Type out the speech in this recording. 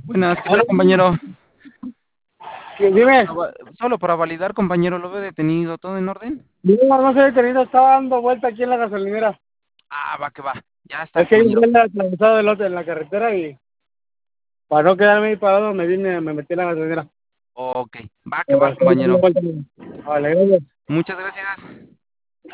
Buenas, ¿qué tal, compañero? Dime, Solo para validar, compañero, lo veo detenido, ¿todo en orden? no sé, detenido, estaba dando vuelta aquí en la gasolinera. Ah, va que va. Ya está, Es que hay un compañero. tren atravesado del otro en la carretera y para no quedarme ahí parado me metí en la gasolinera. Ok, va que va, Pero estoy dando compañero. vuelta. Vale, gracias. Muchas gracias.